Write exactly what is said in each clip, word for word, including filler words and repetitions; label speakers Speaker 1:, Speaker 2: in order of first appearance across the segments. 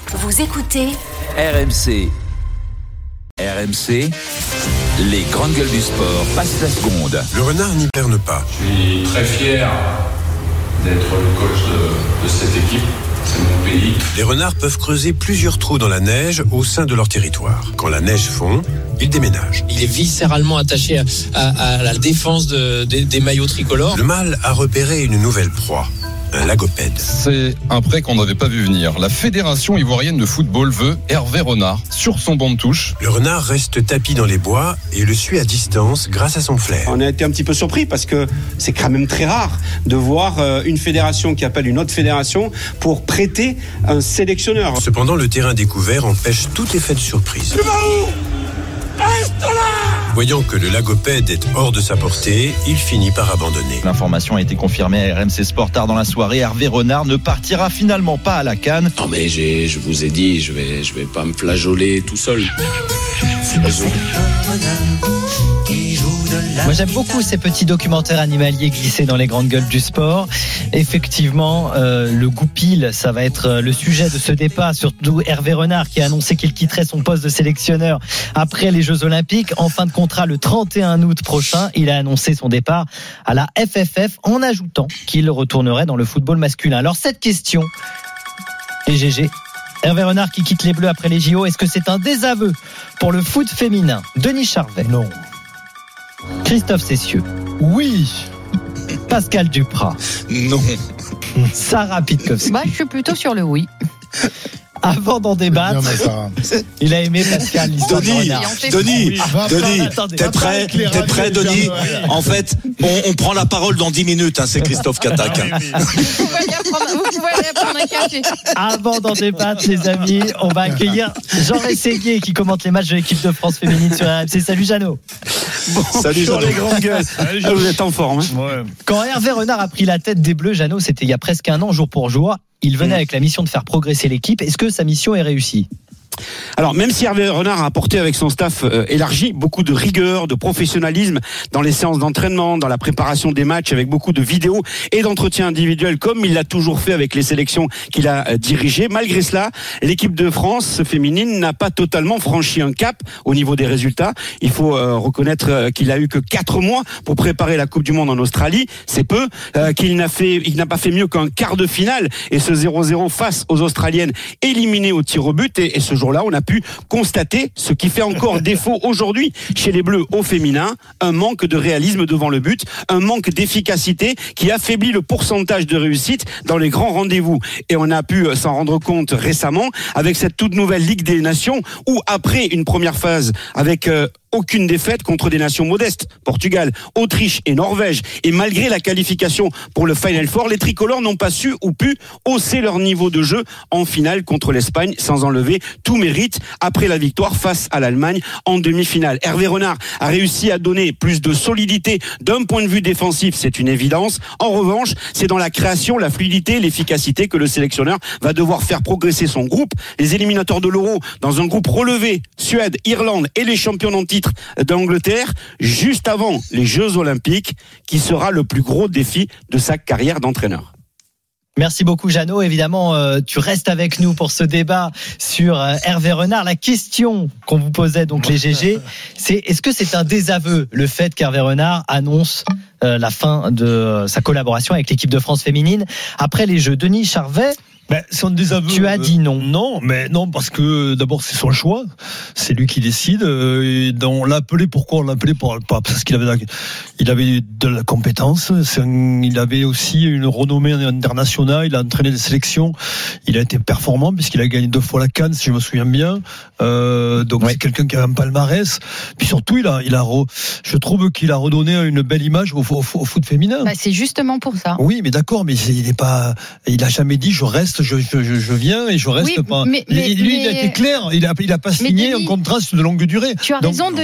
Speaker 1: Vous écoutez
Speaker 2: R M C. R M C, les grandes gueules du sport passent la seconde.
Speaker 3: Le renard n'hiberne pas.
Speaker 4: Je suis très fier d'être le coach de, de cette équipe. C'est mon pays.
Speaker 3: Les renards peuvent creuser plusieurs trous dans la neige au sein de leur territoire. Quand la neige fond, ils déménagent.
Speaker 5: Il est viscéralement attaché à, à, à la défense de, de, des maillots tricolores.
Speaker 3: Le mâle a repéré une nouvelle proie. Un lagopède.
Speaker 6: C'est un prêt qu'on n'avait pas vu venir. La Fédération ivoirienne de football veut Hervé Renard sur son banc de touche.
Speaker 3: Le renard reste tapi dans les bois et le suit à distance grâce à son flair.
Speaker 7: On a été un petit peu surpris parce que c'est quand même très rare de voir une fédération qui appelle une autre fédération pour prêter un sélectionneur.
Speaker 3: Cependant, le terrain découvert empêche tout effet de surprise.
Speaker 7: Tu vas où ? Reste là !
Speaker 3: Voyant que le lagopède est hors de sa portée, il finit par abandonner.
Speaker 8: L'information a été confirmée à R M C Sport tard dans la soirée. Hervé Renard ne partira finalement pas à la CAN.
Speaker 5: Non mais j'ai, je vous ai dit, je vais, je vais pas me flageoler tout seul.
Speaker 9: Moi j'aime beaucoup ces petits documentaires animaliers glissés dans les grandes gueules du sport. Effectivement, euh, le goupil, ça va être le sujet de ce débat, surtout Hervé Renard qui a annoncé qu'il quitterait son poste de sélectionneur après les Jeux Olympiques. En fin de contrat le trente et un août prochain, il a annoncé son départ à la F F F en ajoutant qu'il retournerait dans le football masculin. Alors cette question, et G G, Hervé Renard qui quitte les Bleus après les J O, est-ce que c'est un désaveu pour le foot féminin ? Denis Charvet.
Speaker 10: Non.
Speaker 9: Christophe Cessieux.
Speaker 10: Oui.
Speaker 9: Pascal Duprat.
Speaker 5: Non.
Speaker 9: Sarah Pitkowski.
Speaker 11: Bah, je suis plutôt sur le oui.
Speaker 9: Avant d'en débattre,
Speaker 10: non,
Speaker 9: il a aimé Pascal l'histoire
Speaker 12: Denis,
Speaker 9: de Renard.
Speaker 12: Denis,
Speaker 10: Oui,
Speaker 12: Denis,
Speaker 9: attendez,
Speaker 12: t'es prêt, t'es prêt, Denis. En fait, on, on prend la parole dans dix minutes. Hein, c'est Christophe qui attaque. Hein.
Speaker 11: Vous pouvez aller prendre, vous pouvez aller prendre un café.
Speaker 9: Avant d'en débattre, les amis, on va accueillir Jean Rességuier qui commente les matchs de l'équipe de France féminine sur R M C. Salut Jeannot.
Speaker 7: Bon,
Speaker 12: Salut
Speaker 7: sur
Speaker 12: Jeannot.
Speaker 7: les grandes gueules. Ah, vous êtes en forme. Hein.
Speaker 10: Ouais.
Speaker 9: Quand Hervé Renard a pris la tête des Bleus, Jeannot, c'était il y a presque un an, jour pour jour. Il venait avec la mission de faire progresser l'équipe. Est-ce que sa mission est réussie ?
Speaker 7: Alors, même si Hervé Renard a apporté avec son staff euh, élargi beaucoup de rigueur, de professionnalisme dans les séances d'entraînement, dans la préparation des matchs, avec beaucoup de vidéos et d'entretiens individuels, comme il l'a toujours fait avec les sélections qu'il a euh, dirigées, malgré cela, l'équipe de France féminine n'a pas totalement franchi un cap au niveau des résultats. Il faut euh, reconnaître euh, qu'il a eu que quatre mois pour préparer la Coupe du Monde en Australie, c'est peu, euh, qu'il n'a fait, il n'a pas fait mieux qu'un quart de finale et ce zéro zéro face aux Australiennes éliminées au tir au but et, et ce jour-là, on a pu constater ce qui fait encore défaut aujourd'hui chez les Bleus au féminin, un manque de réalisme devant le but, un manque d'efficacité qui affaiblit le pourcentage de réussite dans les grands rendez-vous. Et on a pu s'en rendre compte récemment avec cette toute nouvelle Ligue des Nations où après une première phase avec euh, aucune défaite contre des nations modestes, Portugal, Autriche et Norvège. Et malgré la qualification pour le Final Four, les tricolores n'ont pas su ou pu hausser leur niveau de jeu en finale contre l'Espagne sans enlever tout mérite après la victoire face à l'Allemagne en demi-finale. Hervé Renard a réussi à donner plus de solidité d'un point de vue défensif, c'est une évidence. En revanche, c'est dans la création, la fluidité, l'efficacité que le sélectionneur va devoir faire progresser son groupe. Les éliminateurs de l'Euro dans un groupe relevé, Suède, Irlande et les champions en titre d'Angleterre, juste avant les Jeux Olympiques, qui sera le plus gros défi de sa carrière d'entraîneur.
Speaker 9: Merci beaucoup Jeannot. Évidemment, euh, tu restes avec nous pour ce débat sur euh, Hervé Renard. La question qu'on vous posait, donc les G G, c'est est-ce que c'est un désaveu le fait qu'Hervé Renard annonce euh, la fin de euh, sa collaboration avec l'équipe de France féminine après les Jeux ? Denis Charvet,
Speaker 10: Ben, son désaveu,
Speaker 9: tu as dit non.
Speaker 10: Euh, non, mais non, parce que d'abord c'est son choix, c'est lui qui décide. Euh, et on l'a appelé, pourquoi on l'a appelé pour, pas parce qu'il avait, de la, il avait de la compétence. C'est un, il avait aussi une renommée internationale. Il a entraîné des sélections. Il a été performant puisqu'il a gagné deux fois la CAN, si je me souviens bien. Euh, donc ouais. C'est quelqu'un qui a un palmarès. Puis surtout, il a, il a, re, je trouve qu'il a redonné une belle image au, au, au foot féminin.
Speaker 11: Bah, c'est justement pour ça.
Speaker 10: Oui, mais d'accord, mais il est pas, il a jamais dit je reste. Je, je, je viens et je reste
Speaker 11: oui,
Speaker 10: pas.
Speaker 11: Mais, mais,
Speaker 10: lui,
Speaker 11: mais,
Speaker 10: il a été clair. Il a, il a pas signé Denis, un contrat de longue durée.
Speaker 11: Tu as
Speaker 10: Donc,
Speaker 11: raison, Denis.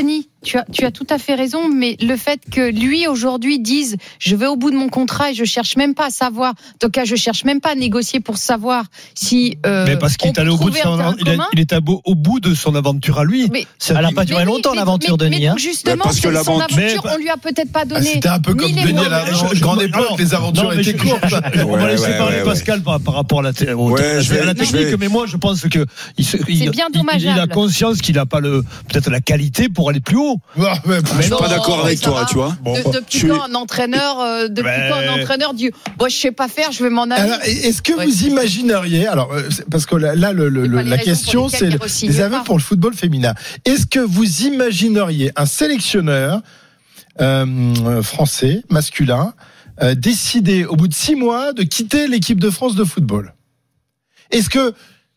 Speaker 11: Tu as, tu as tout à fait raison, mais le fait que lui aujourd'hui dise je vais au bout de mon contrat et je cherche même pas à savoir, en tout cas je cherche même pas à négocier pour savoir si. Euh,
Speaker 10: mais parce qu'il est allé au bout de son, il, a, il est à beau, au bout de son aventure à lui.
Speaker 11: Mais,
Speaker 10: ça
Speaker 9: elle n'a pas duré
Speaker 11: mais
Speaker 9: longtemps
Speaker 11: oui,
Speaker 9: l'aventure
Speaker 11: mais,
Speaker 9: de Denis.
Speaker 11: mais justement,
Speaker 3: parce que
Speaker 11: son aventure,
Speaker 10: mais,
Speaker 11: on lui a peut-être pas donné.
Speaker 1: Ah, c'était un peu comme Denis à la grande époque, les aventures étaient courtes.
Speaker 10: On va laisser parler Pascal par rapport à la technique, mais moi je pense que il
Speaker 11: bien dommageable.
Speaker 10: Il a conscience qu'il n'a pas le peut-être la qualité pour aller plus haut.
Speaker 12: Mais je suis pas d'accord avec toi, tu vois.
Speaker 11: Depuis quand un entraîneur, depuis quand un entraîneur dit, bon, je sais pas faire, je vais m'en aller.
Speaker 1: Alors, est-ce que vous imagineriez, alors parce que là, le, le, la question c'est les aveux pour le football féminin. Est-ce que vous imagineriez un sélectionneur euh, français masculin euh, décider au bout de six mois de quitter l'équipe de France de football? Est-ce que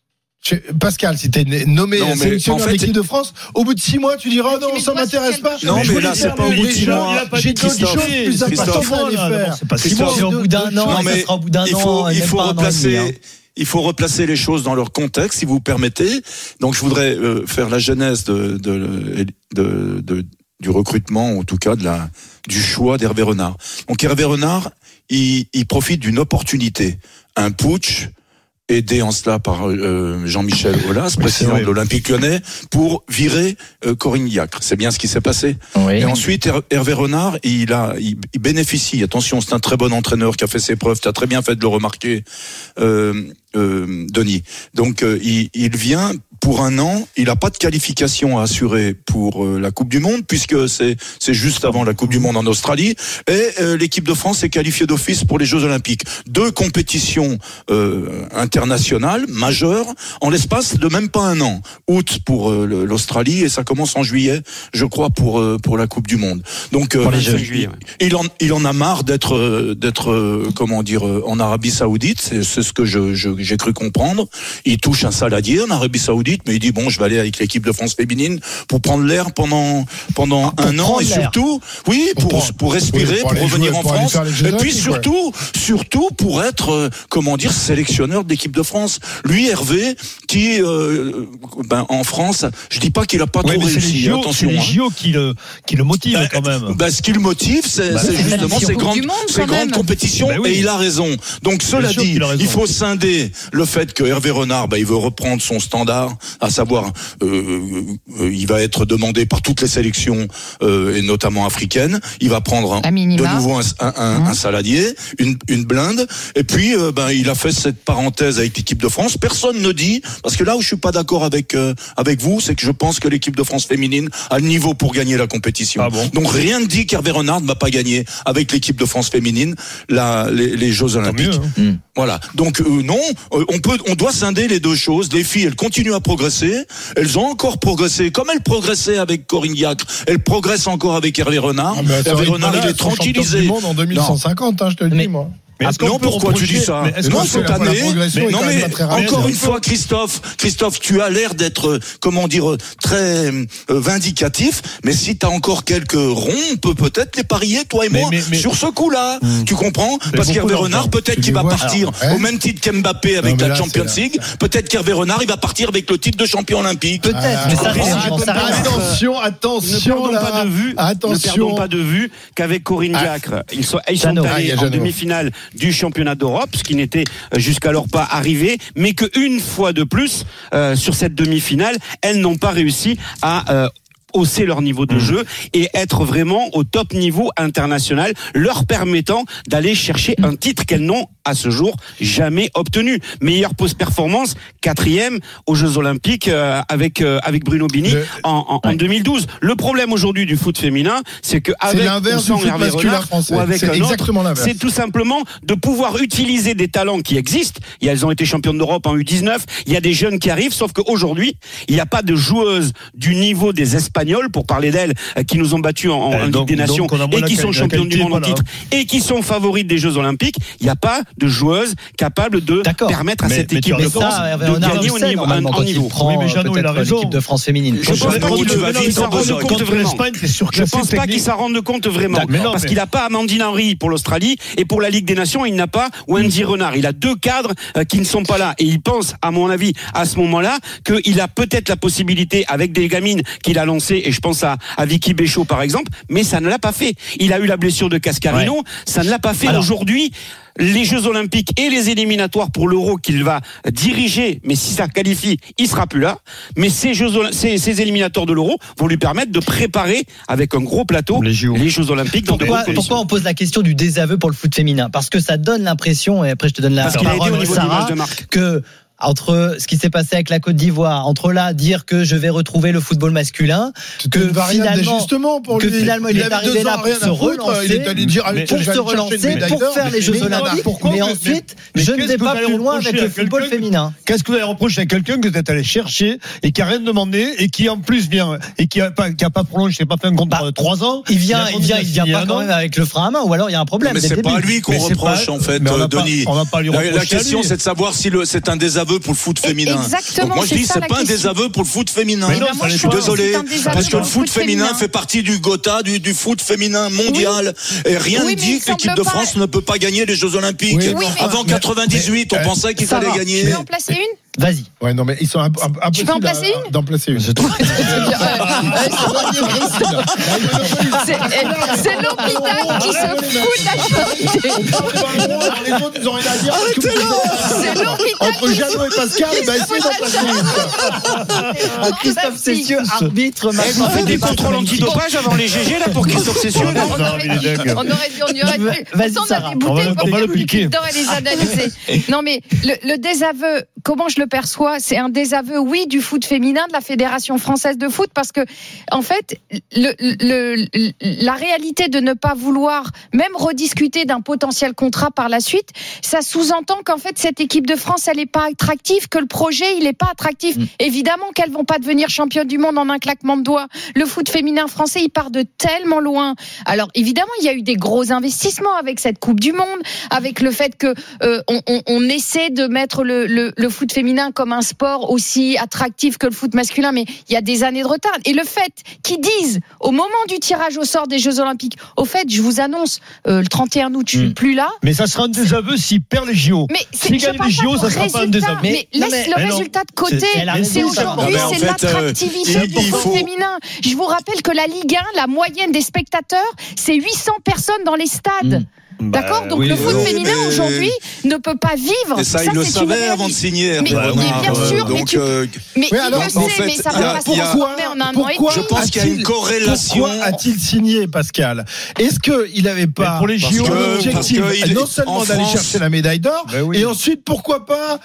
Speaker 1: Pascal, si t'es nommé non, sélectionneur en fait, de l'équipe de France, au bout de six mois, tu diras oh non, ça m'intéresse pas.
Speaker 3: Non, mais, mais là, c'est pas au bout de six mois.
Speaker 1: J'ai d'autres choses plus importantes à aller faire.
Speaker 9: C'est pas six mois, c'est au bout d'un an.
Speaker 12: Non, mais
Speaker 9: au bout d'un
Speaker 12: il faut, il faut replacer. Il faut replacer les choses dans leur contexte, si vous permettez. Donc, je voudrais euh, faire la genèse de, de, de, de, du recrutement, en tout cas de la, du choix d'Hervé Renard. Donc, Hervé Renard, il, il profite d'une opportunité, un putsch, aidé en cela par euh, Jean-Michel Aulas, président de l'Olympique Lyonnais, pour virer euh, Corinne Diacre. C'est bien ce qui s'est passé. Oui. Et ensuite, Her- Hervé Renard, il a, il, il bénéficie. Attention, c'est un très bon entraîneur qui a fait ses preuves. Tu as très bien fait de le remarquer, euh, euh, Denis. Donc, euh, il, il vient pour un an. Il n'a pas de qualification à assurer pour euh, la Coupe du Monde, puisque c'est c'est juste avant la Coupe du Monde en Australie. Et euh, l'équipe de France est qualifiée d'office pour les Jeux Olympiques. Deux compétitions euh, internationales majeures en l'espace de même pas un an. Août pour euh, l'Australie et ça commence en juillet, je crois, pour euh, pour la Coupe du Monde. Donc euh,
Speaker 7: les Jeux juillet, ouais.
Speaker 12: il en il en a marre d'être euh, d'être euh, comment dire euh, en Arabie Saoudite. C'est, c'est ce que je, je j'ai cru comprendre. Il touche un saladier en Arabie Saoudite, mais il dit bon, je vais aller avec l'équipe de France féminine pour prendre l'air pendant pendant ah, un an et l'air. surtout, oui, pour pour, pour respirer, oui, pour, pour revenir jouer, en pour France, et puis surtout, ouais. surtout pour être euh, comment dire sélectionneur de l'équipe de France. Lui, Hervé, qui euh, ben en France, je dis pas qu'il a pas ouais, trop réussi.
Speaker 10: C'est les J O,
Speaker 12: attention,
Speaker 10: c'est les J O hein. qui le qui le motive ben, quand même.
Speaker 12: Ben, ce qui le motive, c'est, bah, c'est justement ces grandes monde, ces grandes compétitions, ben oui. et il a raison. Donc cela dit, il, il faut scinder le fait que Hervé Renard, ben, il veut reprendre son standard, à savoir, euh, euh, il va être demandé par toutes les sélections euh, et notamment africaines. Il va prendre un, de nouveau un, un, un, mmh. un saladier, une, une blinde, et puis euh, ben il a fait cette parenthèse avec l'équipe de France. Personne ne dit, parce que là où je suis pas d'accord avec euh, avec vous, c'est que je pense que l'équipe de France féminine a le niveau pour gagner la compétition. Ah bon. Donc rien ne dit qu'Hervé Renard ne va pas gagner avec l'équipe de France féminine la, les, les Jeux Olympiques. Mieux, hein. mmh. Voilà. Donc euh, non, euh, on peut, on doit scinder les deux choses. Les filles, elles continuent à progresser. Elles ont encore progressé, comme elles progressaient avec Corinne Diacre. Elles progressent encore avec Hervé Renard. Ah, Hervé Renard, il est tranquillisé.
Speaker 1: Du monde en deux mille cent cinquante, hein, je te le dis, moi.
Speaker 12: Mais ah, non, pourquoi tu dis ça? Non, cette année. Mais non, mais encore une fois, Christophe, Christophe, tu as l'air d'être, comment dire, très euh, vindicatif. Mais si t'as encore quelques ronds, on peut peut-être les parier, toi et moi, mais, mais, mais, sur ce coup-là. Mmh. Tu comprends? Parce qu'Hervé Renard, peut-être qu'il va partir alors, hein, au même titre qu'Mbappé avec non, la là, Champions League. Peut-être qu'Hervé Renard, il va partir avec le titre de champion olympique.
Speaker 9: Peut-être. Ah, mais ça reste.
Speaker 1: Attention, attention.
Speaker 7: Ne perdons pas de vue. Ne perdons pas de vue qu'avec Corinne Diacre, ils sont allés en demi-finale du championnat d'Europe, ce qui n'était jusqu'alors pas arrivé, mais qu'une fois de plus, euh, sur cette demi-finale, elles n'ont pas réussi à euh, hausser leur niveau de mmh. jeu et être vraiment au top niveau international, leur permettant d'aller chercher un titre qu'elles n'ont à ce jour jamais obtenu. Meilleure post-performance, quatrième aux Jeux Olympiques euh, avec euh, avec Bruno Bini Le... en, en, ouais. en deux mille douze. Le problème aujourd'hui du foot féminin, c'est que avec ou sans Hervé Renard ou avec c'est un autre, c'est tout simplement de pouvoir utiliser des talents qui existent. Elles ont été championnes d'Europe en U dix-neuf. Il y a des jeunes qui arrivent, sauf qu'aujourd'hui, il n'y a pas de joueuses du niveau des Espagnols, pour parler d'elles, qui nous ont battus en, en euh, donc, Ligue des Nations et qui sont championnes du monde en titre et qui sont favorites des Jeux Olympiques. Il n'y a pas de joueuses capables de
Speaker 9: D'accord.
Speaker 7: permettre à
Speaker 10: mais,
Speaker 7: cette
Speaker 10: mais
Speaker 7: équipe
Speaker 10: de
Speaker 7: France
Speaker 9: ça,
Speaker 7: de gagner au niveau.
Speaker 9: En niveau.
Speaker 10: Oui, mais Jeannot, il a raison.
Speaker 9: L'équipe de France féminine.
Speaker 7: Je pense pas qu'il
Speaker 12: qu'il
Speaker 7: s'en rende compte vraiment. Je pense pas qu'il s'en rende compte vraiment.
Speaker 10: Non,
Speaker 7: parce
Speaker 10: mais...
Speaker 7: qu'il n'a pas Amandine Henry pour l'Australie et pour la Ligue des Nations, il n'a pas Wendy Renard. Il a deux cadres euh, qui ne sont pas là. Et il pense, à mon avis, à ce moment-là, qu'il a peut-être la possibilité, avec des gamines qu'il a lancées, et je pense à, à Vicky Béchaud par exemple, mais ça ne l'a pas fait. Il a eu la blessure de Cascarino, ouais. ça ne l'a pas fait. Alors, aujourd'hui, les Jeux Olympiques et les éliminatoires pour l'Euro qu'il va diriger, mais si ça qualifie, il sera plus là. Mais ces Jeux, ces, ces éliminatoires de l'Euro vont lui permettre de préparer avec un gros plateau les Jeux, les Jeux Olympiques. Dans
Speaker 9: pourquoi,
Speaker 7: de
Speaker 9: pourquoi on pose la question du désaveu pour le foot féminin? Parce que ça donne l'impression, et après je te donne la
Speaker 7: Parce
Speaker 9: parole,
Speaker 7: qu'il a aidé au niveau
Speaker 9: Sarah,
Speaker 7: de marque.
Speaker 9: que entre ce qui s'est passé avec la Côte d'Ivoire, entre là dire que je vais retrouver le football masculin, que finalement,
Speaker 1: pour
Speaker 9: que
Speaker 1: lui.
Speaker 9: finalement il, il est arrivé là pour se relancer,
Speaker 1: il est allé dire, allez,
Speaker 9: pour se relancer, pour faire les Jeux Olympiques, mais, mais ensuite mais, mais je ne vais pas plus loin avec le football féminin.
Speaker 10: Qu'est-ce que vous allez reprocher à quelqu'un que vous êtes allé chercher et qui a rien demandé et qui en plus vient et qui a pas qui a pas prolongé, pas fait un contrat de trois ans.
Speaker 9: Il vient, il vient, il vient pas quand même avec le frein à main, ou alors il y a un problème.
Speaker 12: Mais c'est pas à lui qu'on reproche en fait, Denis. La question c'est de savoir si c'est un désaveu pour le foot féminin.
Speaker 11: Exactement.
Speaker 12: Donc moi je dis c'est pas un désaveu pour le foot féminin. Mais non, je suis désolé parce que le foot féminin fait partie du Gotha du, du foot féminin mondial oui. et rien ne dit que l'équipe de France ne peut pas gagner les Jeux Olympiques. Oui, oui, Avant mais, quatre-vingt-dix-huit, mais, on pensait qu'ils allaient gagner.
Speaker 11: Tu peux en placer une?
Speaker 9: Vas-y.
Speaker 1: Ouais, non, mais ils sont impossibles.
Speaker 11: Tu peux en placer une?
Speaker 1: D'en placer une. C'est
Speaker 11: l'hôpital qui se fout de la chose.
Speaker 1: Les autres, ils ont rien à dire.
Speaker 11: C'est l'hôpital.
Speaker 1: Entre Jeannot et Pascal, bah, essayez d'en placer une.
Speaker 9: Christophe Cessieux, arbitre.
Speaker 7: On fait des contrôles antidopage avant les G G, là, pour Christophe Cessieux.
Speaker 11: On aurait dit, on aurait dit, on y aurait pu. On a des bouteilles pour faire le piquer. Et les analyser. Non, mais le désaveu, comment je le perçois, c'est un désaveu, oui, du foot féminin, de la Fédération française de foot, parce que, en fait, le, le, la réalité de ne pas vouloir même rediscuter d'un potentiel contrat par la suite, ça sous-entend qu'en fait, cette équipe de France, elle n'est pas attractive, que le projet, il n'est pas attractif. Mmh. Évidemment qu'elles vont pas devenir championnes du monde en un claquement de doigts. Le foot féminin français, il part de tellement loin. Alors, évidemment, il y a eu des gros investissements avec cette Coupe du Monde, avec le fait que euh, on, on, on essaie de mettre le, le, le foot féminin comme un sport aussi attractif que le foot masculin, mais il y a des années de retard. Et le fait qu'ils disent, au moment du tirage au sort des Jeux Olympiques, au fait, je vous annonce, euh, le trente et un août, je suis mmh. plus là.
Speaker 10: Mais ça sera un désaveu s'il perd les J O.
Speaker 11: Mais
Speaker 10: s'il gagne les J O, ça sera pas un désaveu.
Speaker 11: Mais, mais laisse mais le mais résultat de côté. C'est, c'est aujourd'hui, non, c'est fait, l'attractivité euh, du foot faut... féminin. Je vous rappelle que la Ligue un, la moyenne des spectateurs, c'est huit cents personnes dans les stades. Mmh. Bah, d'accord, donc oui, le foot non, féminin mais... aujourd'hui ne peut pas vivre.
Speaker 12: Et ça, ça il le savait avant de signer.
Speaker 11: Mais,
Speaker 12: bah,
Speaker 11: mais bien sûr,
Speaker 12: donc,
Speaker 11: mais, tu...
Speaker 12: euh...
Speaker 11: mais
Speaker 1: oui,
Speaker 11: alors, il le sait,
Speaker 12: fait,
Speaker 11: mais ça va pas se transformer en un an et demi.
Speaker 12: Je pense qu'il y a une corrélation.
Speaker 1: Pourquoi a-t-il signé, Pascal? Est-ce qu'il n'avait pas
Speaker 10: pour les J O
Speaker 1: l'objectif non seulement d'aller chercher la médaille d'or, et ensuite pourquoi pas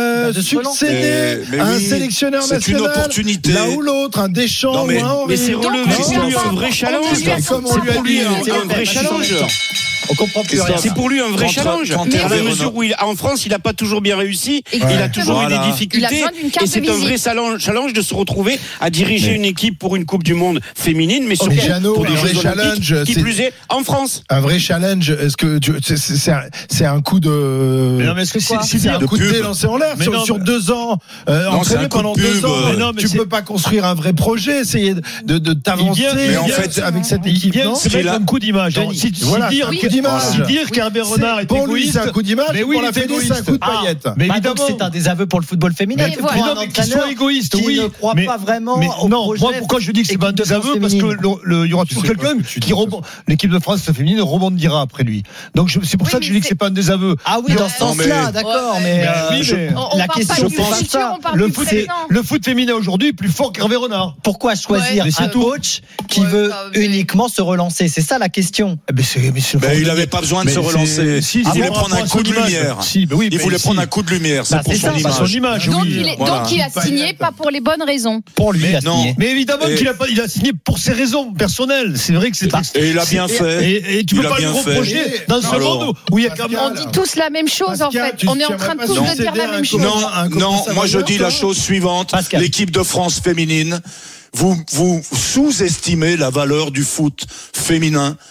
Speaker 1: succéder à un sélectionneur national, l'un ou l'autre, un Deschamps ou un Henry?
Speaker 7: Mais c'est relevé, c'est pour lui un vrai challenge. C'est pour lui un vrai challenge.
Speaker 9: On comprend plus rien.
Speaker 7: C'est pour lui un vrai challenge. Dans la mesure où il, en France, il n'a pas toujours bien réussi. Ouais. Il a toujours voilà. eu des difficultés. Et c'est un vrai challenge de se retrouver à diriger mais. une équipe pour une Coupe du Monde féminine, mais surtout
Speaker 1: Jeannot,
Speaker 7: pour des Jeux
Speaker 1: Olympiques,
Speaker 7: qui plus est en France.
Speaker 1: Un vrai challenge. Est-ce que tu, c'est, c'est, un, c'est un coup de.
Speaker 10: Mais non, mais est-ce que c'est,
Speaker 1: c'est, c'est un coup de dé lancé en l'air sur, non, sur deux ans, euh, non, entraîné pendant deux ans. Mais non, mais tu c'est... peux pas construire un vrai projet, essayer de, de, de t'avancer
Speaker 10: mais
Speaker 1: en fait avec cette équipe.
Speaker 10: C'est un coup d'image.
Speaker 1: Voilà, un coup d'image.
Speaker 10: Hervé Renard est
Speaker 1: pour lui,
Speaker 10: égoïste.
Speaker 1: c'est un coup d'image. Mais oui, pour la Fédé, c'est un coup de paillette.
Speaker 9: Ah, mais bah évidemment, c'est un désaveu pour le football féminin.
Speaker 10: Mais, pour un entraîneur égoïste,
Speaker 9: qui
Speaker 10: oui,
Speaker 9: ne croit
Speaker 10: mais,
Speaker 9: pas vraiment
Speaker 10: mais,
Speaker 9: au
Speaker 10: non,
Speaker 9: projet.
Speaker 10: Moi, pourquoi je dis que c'est pas un désaveu? Parce que il y aura toujours quelqu'un qui rebond. L'équipe de France féminine rebondira après lui. Donc c'est pour ça que je dis que c'est pas un désaveu.
Speaker 9: Ah oui, dans ce sens-là, d'accord. Mais
Speaker 10: la question, je pense ça. Le foot féminin aujourd'hui est plus fort qu'Hervé Renard.
Speaker 9: Pourquoi choisir un coach qui veut uniquement se relancer? C'est ça la question.
Speaker 12: Il n'avait pas besoin de se relancer. Il voulait prendre un coup de lumière. Il voulait prendre un coup de lumière. C'est pour son image.
Speaker 11: Donc il a signé pas pour les bonnes raisons.
Speaker 9: Pour lui, il a signé.
Speaker 10: Mais évidemment qu'il a pas, il a signé pour ses raisons personnelles. C'est vrai que c'est.
Speaker 12: Et il a bien fait.
Speaker 10: Et tu peux pas le reprocher dans ce monde où il y a quand même.
Speaker 11: On dit tous la même chose en fait. On est en train de tous de dire la même chose.
Speaker 12: Non, non. Moi je dis la chose suivante. L'équipe de France féminine, vous vous sous-estimez la valeur du foot féminin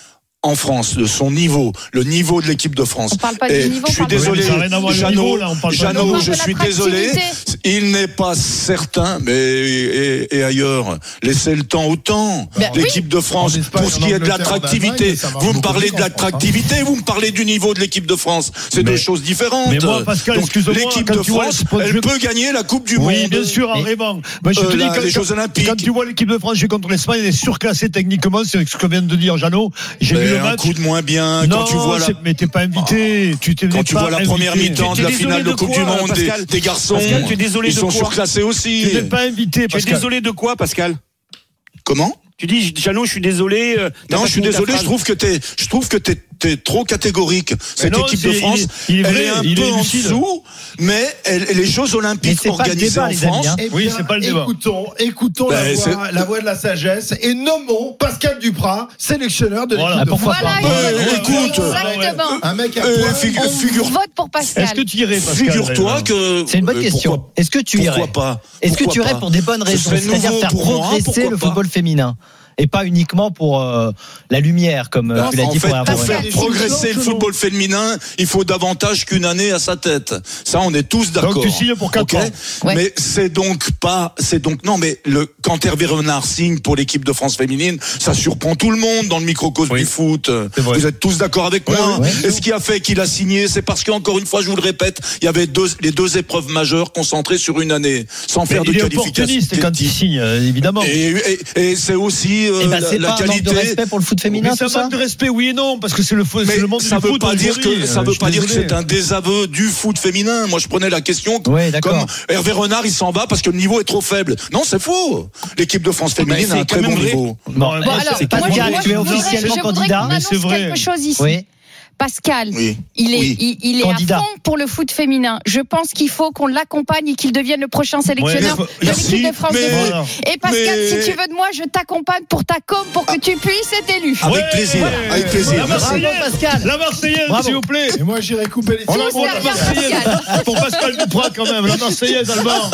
Speaker 12: en France, de son niveau, le niveau de l'équipe de France.
Speaker 11: On parle pas
Speaker 12: et
Speaker 11: du niveau,
Speaker 12: je suis
Speaker 11: on
Speaker 12: désolé,
Speaker 10: Jeannot,
Speaker 12: Jeannot, je suis désolé, il n'est pas certain, mais et, et ailleurs, laissez le temps au temps. Ben, l'équipe oui. de France, Espagne, pour ce qui est de l'attractivité, vous me parlez de l'attractivité, hein. vous me parlez du niveau de l'équipe de France, c'est mais, deux choses différentes.
Speaker 10: Mais moi, Pascal,
Speaker 12: donc, l'équipe de France, elle jeu... peut gagner la Coupe du
Speaker 10: oui,
Speaker 12: Monde.
Speaker 10: Oui, bien sûr, en rêvant. Moi, je euh, te dis, quand, les Jeux Olympiques. Quand tu vois l'équipe de France jouer contre l'Espagne, elle est surclassée techniquement, c'est ce que vient de dire Jeannot. J'ai vu le match.
Speaker 12: Un coup de moins bien.
Speaker 10: Non,
Speaker 12: quand tu vois la...
Speaker 10: mais t'es pas invité. Tu t'es
Speaker 12: quand tu vois la
Speaker 10: invité.
Speaker 12: première mi-temps de la finale de Coupe du Monde des, des garçons,
Speaker 7: Pascal, tu es désolé
Speaker 12: ils
Speaker 7: de
Speaker 12: sont
Speaker 7: quoi
Speaker 12: surclassés aussi.
Speaker 10: Tu n'es pas invité.
Speaker 7: Tu es désolé de quoi, Pascal?
Speaker 12: Comment?
Speaker 7: Tu dis, Jeannot, je suis désolé. Euh,
Speaker 12: non, je suis désolé. Je trouve que t'es, je trouve que t'es, t'es trop catégorique. Cette non, équipe de France, il est, il est vrai, elle est un peu est en dessous, mais elle, les Jeux Olympiques organisés
Speaker 10: débat,
Speaker 12: en France.
Speaker 1: Eh bien,
Speaker 10: oui, c'est pas le débat.
Speaker 1: Écoutons, écoutons ben, la, voix, la voix de la sagesse et nommons Pascal Duprat, sélectionneur de l'équipe
Speaker 11: voilà,
Speaker 1: de
Speaker 11: pourquoi
Speaker 1: France.
Speaker 11: Voilà,
Speaker 12: euh, écoute,
Speaker 11: exactement.
Speaker 1: Un mec à
Speaker 12: euh, figure, figure,
Speaker 11: vote pour Pascal.
Speaker 10: Est-ce que tu irais, Pascal?
Speaker 12: Figure-toi que
Speaker 9: c'est une bonne question. Est-ce que tu irais?
Speaker 12: Pourquoi pas?
Speaker 9: Est-ce que tu irais pour des bonnes raisons, c'est-à-dire faire progresser le football féminin? Et pas uniquement pour euh, la lumière, comme non, tu l'as dit.
Speaker 12: En fait,
Speaker 9: pour,
Speaker 12: pour faire progresser le football féminin, il faut davantage qu'une année à sa tête. Ça, on est tous d'accord.
Speaker 10: Donc tu signes pour quatre
Speaker 12: okay
Speaker 10: ans.
Speaker 11: Ouais.
Speaker 12: Mais c'est donc pas, c'est donc non, mais le quand Hervé Renard signe pour l'équipe de France féminine, ça surprend tout le monde dans le microcosme oui. du foot. Vous êtes tous d'accord avec ouais, moi. Ouais, Et ce qui a fait qu'il a signé, c'est parce qu'encore une fois, je vous le répète, il y avait deux, les deux épreuves majeures concentrées sur une année, sans mais faire de qualification.
Speaker 10: C'est quand il signe, évidemment.
Speaker 12: Et, et, et c'est aussi
Speaker 9: Eh ben, c'est
Speaker 12: la,
Speaker 9: pas
Speaker 12: la
Speaker 9: un manque de respect pour le foot féminin,
Speaker 10: mais
Speaker 9: tout
Speaker 10: ça
Speaker 9: ça.
Speaker 10: manque de respect, oui et non, parce que c'est le, c'est le monde
Speaker 12: ça
Speaker 10: du
Speaker 12: veut
Speaker 10: foot.
Speaker 12: Pas dire que, ça
Speaker 10: euh,
Speaker 12: veut pas dire que c'est un désaveu du foot féminin. Moi, je prenais la question
Speaker 9: ouais,
Speaker 12: comme Hervé Renard, il s'en va parce que le niveau est trop faible. Non, c'est faux. L'équipe de France féminine
Speaker 7: bah,
Speaker 12: a un très bon
Speaker 7: vrai.
Speaker 12: niveau.
Speaker 9: Bon, bon alors,
Speaker 11: c'est pas
Speaker 9: Pascal, tu es officiellement candidat.
Speaker 11: Mais c'est vrai. Quelque chose ici.
Speaker 9: Oui.
Speaker 11: Pascal,
Speaker 12: oui.
Speaker 11: il est,
Speaker 12: oui.
Speaker 11: il, il est à fond pour le foot féminin. Je pense qu'il faut qu'on l'accompagne et qu'il devienne le prochain sélectionneur ouais, de l'équipe si, de France de foot. Voilà. Et Pascal, mais... si tu veux de moi, je t'accompagne pour ta com pour que ah. tu puisses être élu.
Speaker 12: Avec ouais, plaisir, voilà. avec plaisir.
Speaker 10: La Marseillaise, Pascal. La Marseillaise, s'il vous plaît.
Speaker 1: Et moi, j'irai couper les.
Speaker 10: On envoie la Marseillaise pour Pascal Duprat quand même. La Marseillaise, Alban.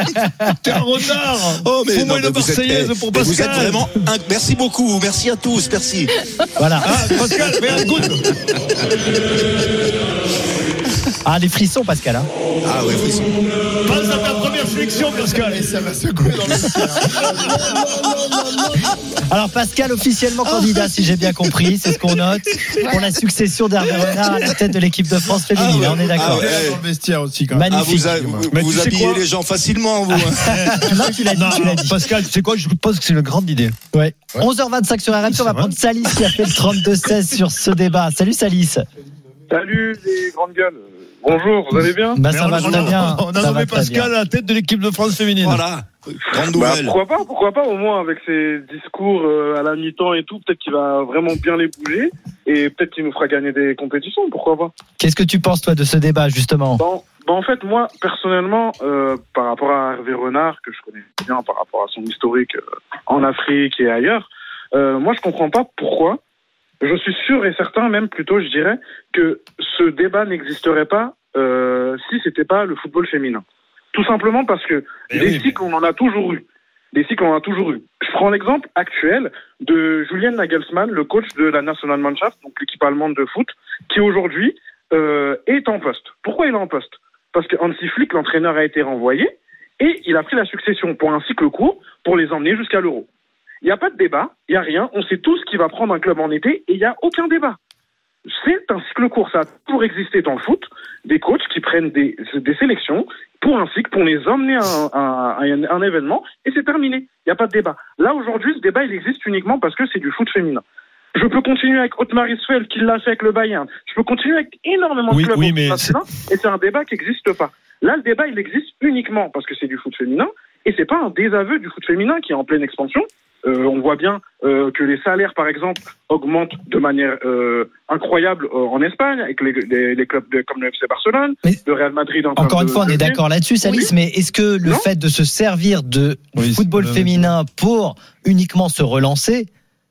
Speaker 10: T'es en retard.
Speaker 12: Oh mais
Speaker 10: non, la Marseillaise pour Pascal.
Speaker 12: Vous êtes vraiment. Merci beaucoup, merci à tous, merci.
Speaker 9: Voilà.
Speaker 10: Pascal, mais good.
Speaker 9: Ah, des frissons, Pascal. Hein.
Speaker 12: Ah oui, frissons.
Speaker 10: Passe à ta première sélection, Pascal.
Speaker 1: Et ça va secouer dans le
Speaker 9: Alors, Pascal, officiellement candidat, si j'ai bien compris, c'est ce qu'on note, pour la succession d'Hervé Renard à la tête de l'équipe de France féminine. Ah ouais. On est d'accord.
Speaker 1: Ah ouais. Dans le vestiaire aussi, quand même.
Speaker 9: Magnifique.
Speaker 12: Ah, vous, a, vous, vous habillez les gens facilement, vous.
Speaker 9: Non, tu l'as dit,
Speaker 10: non,
Speaker 9: tu l'as dit.
Speaker 10: Pascal, tu sais quoi, je pense que c'est une grande idée.
Speaker 9: Ouais. ouais. onze heures vingt-cinq sur R M C, on va prendre Salis qui a fait le trente-deux seize sur ce débat. Salut Salis.
Speaker 13: Salut les grandes gueules. Bonjour, vous allez bien?
Speaker 9: Bah, ça va très bien.
Speaker 10: On a nommé Pascal à la tête de l'équipe de France féminine.
Speaker 12: Voilà. Grande
Speaker 13: Bah,
Speaker 12: nouvelle.
Speaker 13: pourquoi pas, pourquoi pas, au moins avec ses discours euh, à la mi-temps et tout, peut-être qu'il va vraiment bien les bouger et peut-être qu'il nous fera gagner des compétitions, pourquoi pas.
Speaker 9: Qu'est-ce que tu penses toi de ce débat justement?
Speaker 13: Bon, bon en fait moi personnellement, euh, par rapport à Hervé Renard que je connais bien, par rapport à son historique euh, en Afrique et ailleurs, euh, moi je comprends pas pourquoi. Je suis sûr et certain, même plutôt, je dirais, que ce débat n'existerait pas euh, si c'était pas le football féminin. Tout simplement parce que et des oui. cycles, on en a toujours eu. Des cycles, on en a toujours eu. Je prends l'exemple actuel de Julian Nagelsmann, le coach de la Nationalmannschaft, donc l'équipe allemande de foot, qui aujourd'hui euh, est en poste. Pourquoi il est en poste? Parce que Hansi Flick, l'entraîneur, a été renvoyé et il a pris la succession pour un cycle court pour les emmener jusqu'à l'Euro. Il n'y a pas de débat, il n'y a rien, on sait tous qui va prendre un club en été et il n'y a aucun débat. C'est un cycle court, ça a toujours existé dans le foot, des coachs qui prennent des, des sélections pour un cycle, pour les emmener à un, à un, à un événement et c'est terminé, il n'y a pas de débat. Là aujourd'hui, ce débat il existe uniquement parce que c'est du foot féminin. Je peux continuer avec Otmar Hitzfeld qui l'a fait avec le Bayern, je peux continuer avec énormément de
Speaker 10: oui,
Speaker 13: clubs
Speaker 10: oui, mais
Speaker 13: c'est... et c'est un débat qui n'existe pas. Là le débat il existe uniquement parce que c'est du foot féminin et c'est pas un désaveu du foot féminin qui est en pleine expansion. Euh, on voit bien euh, que les salaires, par exemple, augmentent de manière euh, incroyable euh, en Espagne, avec les, les, les clubs de, comme le F C Barcelone, mais le Real Madrid. En
Speaker 9: encore une
Speaker 13: de,
Speaker 9: fois, on
Speaker 13: de
Speaker 9: est d'accord là-dessus, Salis, oui. Mais est-ce que le non. fait de se servir de oui, football féminin pour uniquement se relancer,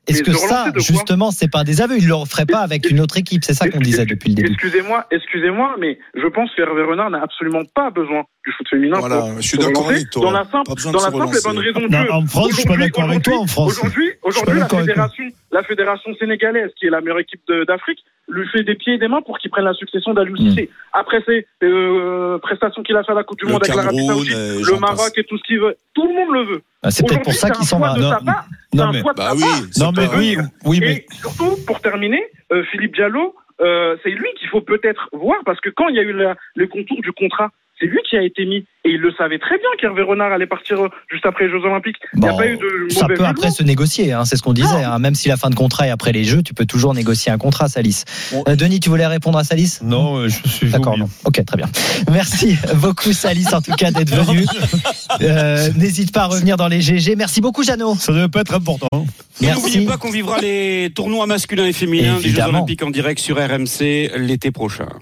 Speaker 9: est-ce que ça, justement, c'est pas un désaveu? Il le referait pas avec une autre équipe. C'est ça qu'on disait depuis le début.
Speaker 13: Excusez-moi, excusez-moi, mais je pense que Hervé Renard n'a absolument pas besoin du foot féminin.
Speaker 12: Voilà,
Speaker 13: pour,
Speaker 12: je suis d'accord avec toi.
Speaker 13: Dans la simple, dans la simple et bonne raison que.
Speaker 10: Non, en France, je suis pas d'accord avec toi. En France,
Speaker 13: aujourd'hui, aujourd'hui, la fédération, la fédération sénégalaise, qui est la meilleure équipe de, d'Afrique, lui fait des pieds et des mains pour qu'il prenne la succession d'Aliou Cissé. Mmh. Après ces euh, prestations qu'il a fait à la Coupe du le Monde avec l'Arabie Saoudite, le Maroc passe. Et tout ce qu'il veut, tout le monde le veut.
Speaker 9: Ah, c'est peut-être pour ça qu'il s'en va.
Speaker 13: Non,
Speaker 6: non, mais
Speaker 12: bah oui,
Speaker 6: non mais oui, oui, mais
Speaker 13: et surtout pour terminer, euh, Philippe Diallo, euh, c'est lui qu'il faut peut-être voir parce que quand il y a eu la, le contour du contrat, c'est lui qui a été mis. Et il le savait très bien qu'Hervé Renard allait partir juste après les Jeux Olympiques.
Speaker 9: Bon, il n'y a pas eu de ça peut après se négocier, hein, c'est ce qu'on disait. Hein, même si la fin de contrat est après les Jeux, tu peux toujours négocier un contrat, Salis. Bon. Euh, Denis, tu voulais répondre à Salis?
Speaker 10: Non, je suis
Speaker 9: d'accord. Non. Ok, très bien. Merci beaucoup, Salis, en tout cas, d'être venu. Euh, n'hésite pas à revenir dans les G G. Merci beaucoup, Jeannot.
Speaker 10: Ça ne devait pas être important.
Speaker 7: Et n'oubliez pas qu'on vivra les tournois masculins et féminins des Jeux Olympiques en direct sur R M C l'été prochain.